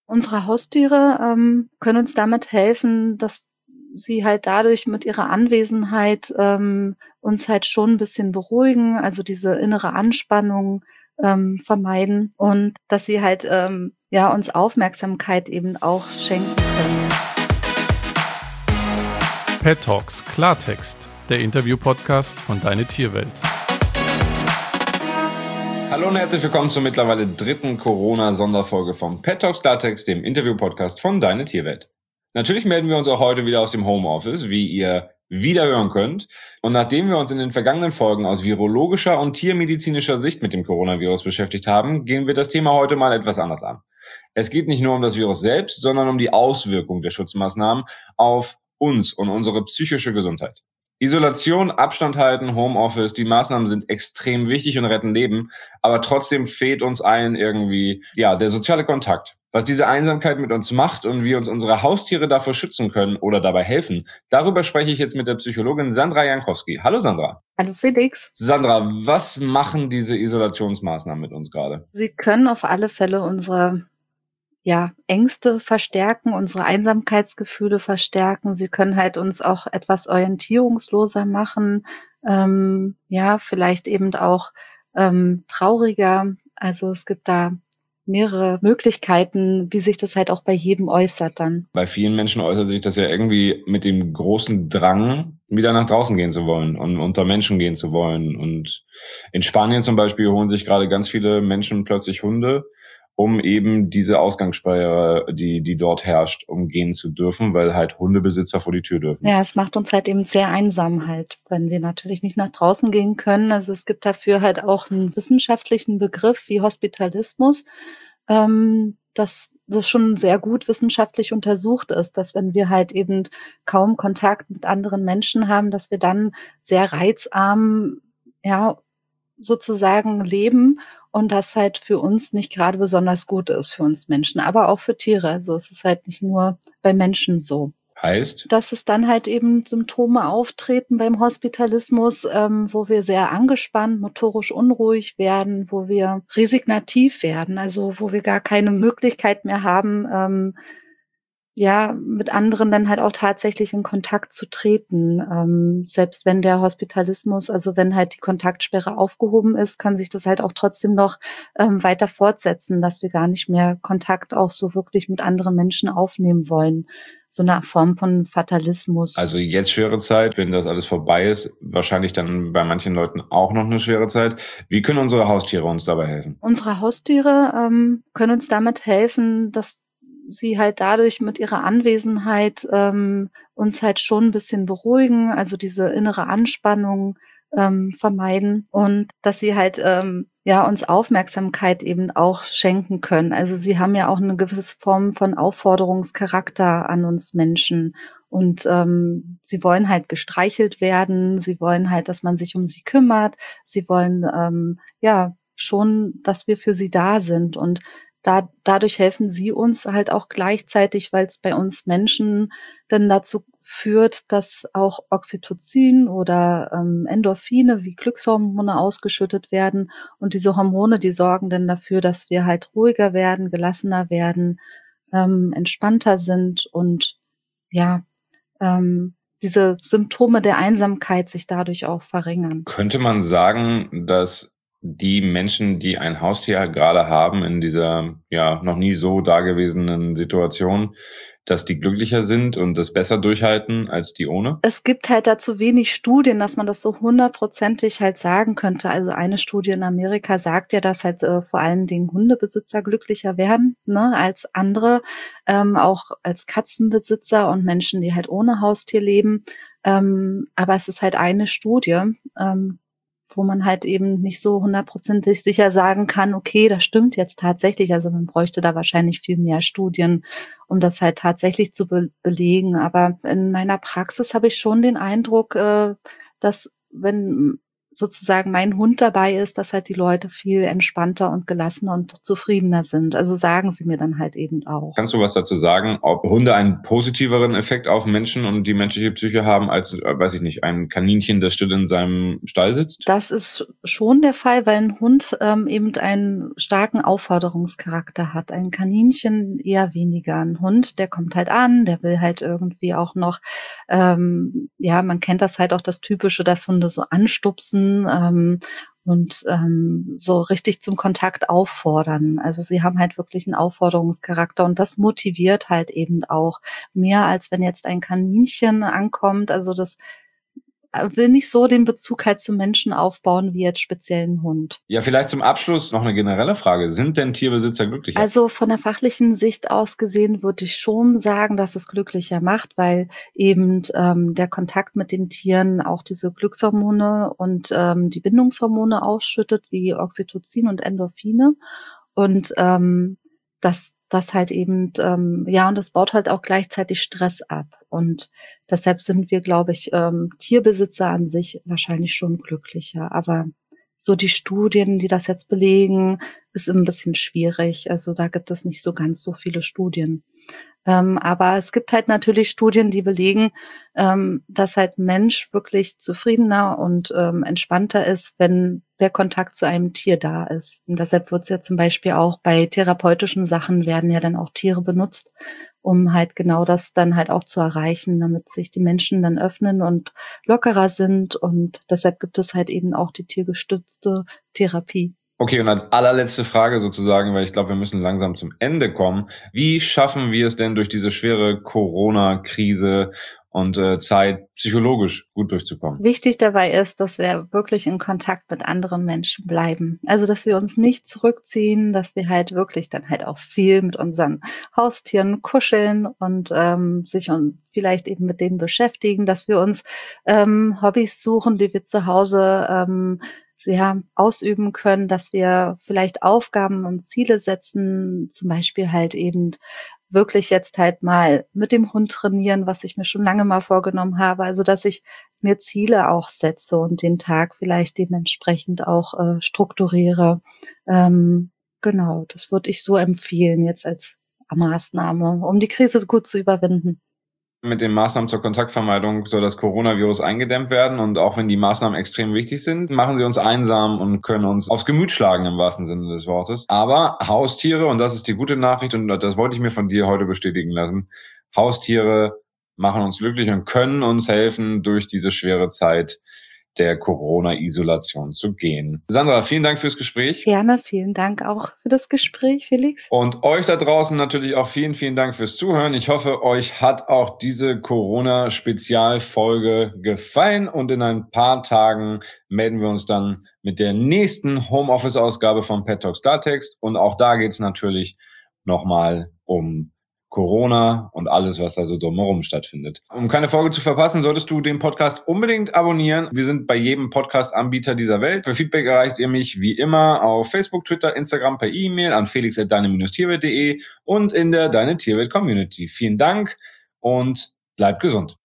Unsere Haustiere können uns damit helfen, dass sie halt dadurch mit ihrer Anwesenheit uns halt schon ein bisschen beruhigen, also diese innere Anspannung vermeiden und dass sie halt uns Aufmerksamkeit eben auch schenken können. Pet Talks Klartext, der Interview-Podcast von Deine Tierwelt. Hallo und herzlich willkommen zur mittlerweile dritten Corona-Sonderfolge vom Pet Talks Klartext, dem Interview-Podcast von Deine Tierwelt. Natürlich melden wir uns auch heute wieder aus dem Homeoffice, wie ihr wieder hören könnt. Und nachdem wir uns in den vergangenen Folgen aus virologischer und tiermedizinischer Sicht mit dem Coronavirus beschäftigt haben, gehen wir das Thema heute mal etwas anders an. Es geht nicht nur um das Virus selbst, sondern um die Auswirkung der Schutzmaßnahmen auf uns und unsere psychische Gesundheit. Isolation, Abstand halten, Homeoffice, die Maßnahmen sind extrem wichtig und retten Leben, aber trotzdem fehlt uns allen irgendwie, der soziale Kontakt. Was diese Einsamkeit mit uns macht und wie uns unsere Haustiere davor schützen können oder dabei helfen, darüber spreche ich jetzt mit der Psychologin Sandra Jankowski. Hallo Sandra. Hallo Felix. Sandra, was machen diese Isolationsmaßnahmen mit uns gerade? Sie können auf alle Fälle unsere Ängste verstärken, unsere Einsamkeitsgefühle verstärken. Sie können halt uns auch etwas orientierungsloser machen, vielleicht eben auch trauriger. Also es gibt da mehrere Möglichkeiten, wie sich das halt auch bei jedem äußert dann. Bei vielen Menschen äußert sich das ja irgendwie mit dem großen Drang, wieder nach draußen gehen zu wollen und unter Menschen gehen zu wollen. Und in Spanien zum Beispiel holen sich gerade ganz viele Menschen plötzlich Hunde, um eben diese Ausgangssperre, die dort herrscht, umgehen zu dürfen, weil halt Hundebesitzer vor die Tür dürfen. Ja, es macht uns halt eben sehr einsam halt, wenn wir natürlich nicht nach draußen gehen können. Also es gibt dafür halt auch einen wissenschaftlichen Begriff wie Hospitalismus, dass das schon sehr gut wissenschaftlich untersucht ist, dass wenn wir halt eben kaum Kontakt mit anderen Menschen haben, dass wir dann sehr reizarm, sozusagen leben und das halt für uns nicht gerade besonders gut ist, für uns Menschen, aber auch für Tiere. Also es ist halt nicht nur bei Menschen so. Heißt? Dass es dann halt eben Symptome auftreten beim Hospitalismus, wo wir sehr angespannt, motorisch unruhig werden, wo wir resignativ werden, also wo wir gar keine Möglichkeit mehr haben, mit anderen dann halt auch tatsächlich in Kontakt zu treten. Selbst wenn der Hospitalismus, also wenn halt die Kontaktsperre aufgehoben ist, kann sich das halt auch trotzdem noch weiter fortsetzen, dass wir gar nicht mehr Kontakt auch so wirklich mit anderen Menschen aufnehmen wollen. So eine Form von Fatalismus. Also jetzt schwere Zeit, wenn das alles vorbei ist, wahrscheinlich dann bei manchen Leuten auch noch eine schwere Zeit. Wie können unsere Haustiere uns dabei helfen? Unsere Haustiere können uns damit helfen, dass sie halt dadurch mit ihrer Anwesenheit uns halt schon ein bisschen beruhigen, also diese innere Anspannung vermeiden und dass sie halt uns Aufmerksamkeit eben auch schenken können. Also sie haben ja auch eine gewisse Form von Aufforderungscharakter an uns Menschen und sie wollen halt gestreichelt werden, sie wollen halt, dass man sich um sie kümmert, sie wollen schon, dass wir für sie da sind und dadurch helfen sie uns halt auch gleichzeitig, weil es bei uns Menschen dann dazu führt, dass auch Oxytocin oder Endorphine wie Glückshormone ausgeschüttet werden. Und diese Hormone, die sorgen dann dafür, dass wir halt ruhiger werden, gelassener werden, entspannter sind und diese Symptome der Einsamkeit sich dadurch auch verringern. Könnte man sagen, dass die Menschen, die ein Haustier gerade haben in dieser noch nie so dagewesenen Situation, dass die glücklicher sind und das besser durchhalten als die ohne? Es gibt halt dazu wenig Studien, dass man das so 100%ig halt sagen könnte. Also eine Studie in Amerika sagt ja, dass halt vor allen Dingen Hundebesitzer glücklicher werden, ne, als andere, auch als Katzenbesitzer und Menschen, die halt ohne Haustier leben. Aber es ist halt eine Studie, wo man halt eben nicht so 100%ig sicher sagen kann, okay, das stimmt jetzt tatsächlich. Also man bräuchte da wahrscheinlich viel mehr Studien, um das halt tatsächlich zu belegen. Aber in meiner Praxis habe ich schon den Eindruck, dass wenn sozusagen mein Hund dabei ist, dass halt die Leute viel entspannter und gelassener und zufriedener sind. Also sagen sie mir dann halt eben auch. Kannst du was dazu sagen, ob Hunde einen positiveren Effekt auf Menschen und die menschliche Psyche haben als, weiß ich nicht, ein Kaninchen, das still in seinem Stall sitzt? Das ist schon der Fall, weil ein Hund eben einen starken Aufforderungscharakter hat. Ein Kaninchen eher weniger. Ein Hund, der kommt halt an, der will halt irgendwie auch noch, man kennt das halt auch, das Typische, dass Hunde so anstupsen und so richtig zum Kontakt auffordern. Also sie haben halt wirklich einen Aufforderungscharakter und das motiviert halt eben auch mehr, als wenn jetzt ein Kaninchen ankommt. Also das will nicht so den Bezug halt zum Menschen aufbauen wie jetzt speziell ein Hund. Ja, vielleicht zum Abschluss noch eine generelle Frage. Sind denn Tierbesitzer glücklicher? Also von der fachlichen Sicht aus gesehen würde ich schon sagen, dass es glücklicher macht, weil eben der Kontakt mit den Tieren auch diese Glückshormone und die Bindungshormone ausschüttet, wie Oxytocin und Endorphine. Und das halt eben, und das baut halt auch gleichzeitig Stress ab. Und deshalb sind wir, glaube ich, Tierbesitzer an sich wahrscheinlich schon glücklicher. Aber so die Studien, die das jetzt belegen, ist ein bisschen schwierig. Also da gibt es nicht so ganz so viele Studien. Aber es gibt halt natürlich Studien, die belegen, dass halt Mensch wirklich zufriedener und entspannter ist, wenn der Kontakt zu einem Tier da ist. Und deshalb wird es ja zum Beispiel auch bei therapeutischen Sachen werden ja dann auch Tiere benutzt, um halt genau das dann halt auch zu erreichen, damit sich die Menschen dann öffnen und lockerer sind. Und deshalb gibt es halt eben auch die tiergestützte Therapie. Okay, und als allerletzte Frage sozusagen, weil ich glaube, wir müssen langsam zum Ende kommen. Wie schaffen wir es denn durch diese schwere Corona-Krise und Zeit psychologisch gut durchzukommen? Wichtig dabei ist, dass wir wirklich in Kontakt mit anderen Menschen bleiben. Also, dass wir uns nicht zurückziehen, dass wir halt wirklich dann halt auch viel mit unseren Haustieren kuscheln und sich und vielleicht eben mit denen beschäftigen, dass wir uns Hobbys suchen, die wir zu Hause ausüben können, dass wir vielleicht Aufgaben und Ziele setzen, zum Beispiel halt eben wirklich jetzt halt mal mit dem Hund trainieren, was ich mir schon lange mal vorgenommen habe. Also, dass ich mir Ziele auch setze und den Tag vielleicht dementsprechend auch strukturiere. Genau, das würde ich so empfehlen jetzt als Maßnahme, um die Krise gut zu überwinden. Mit den Maßnahmen zur Kontaktvermeidung soll das Coronavirus eingedämmt werden. Und auch wenn die Maßnahmen extrem wichtig sind, machen sie uns einsam und können uns aufs Gemüt schlagen im wahrsten Sinne des Wortes. Aber Haustiere, und das ist die gute Nachricht, und das wollte ich mir von dir heute bestätigen lassen, Haustiere machen uns glücklich und können uns helfen, durch diese schwere Zeit der Corona-Isolation zu gehen. Sandra, vielen Dank fürs Gespräch. Gerne, vielen Dank auch für das Gespräch, Felix. Und euch da draußen natürlich auch vielen, vielen Dank fürs Zuhören. Ich hoffe, euch hat auch diese Corona-Spezialfolge gefallen und in ein paar Tagen melden wir uns dann mit der nächsten Homeoffice-Ausgabe von Pet Talks Klartext. Und auch da geht es natürlich nochmal um Corona und alles, was da so drumherum stattfindet. Um keine Folge zu verpassen, solltest du den Podcast unbedingt abonnieren. Wir sind bei jedem Podcast-Anbieter dieser Welt. Für Feedback erreicht ihr mich wie immer auf Facebook, Twitter, Instagram, per E-Mail an felix@deine-tierwelt.de und in der Deine Tierwelt Community. Vielen Dank und bleibt gesund.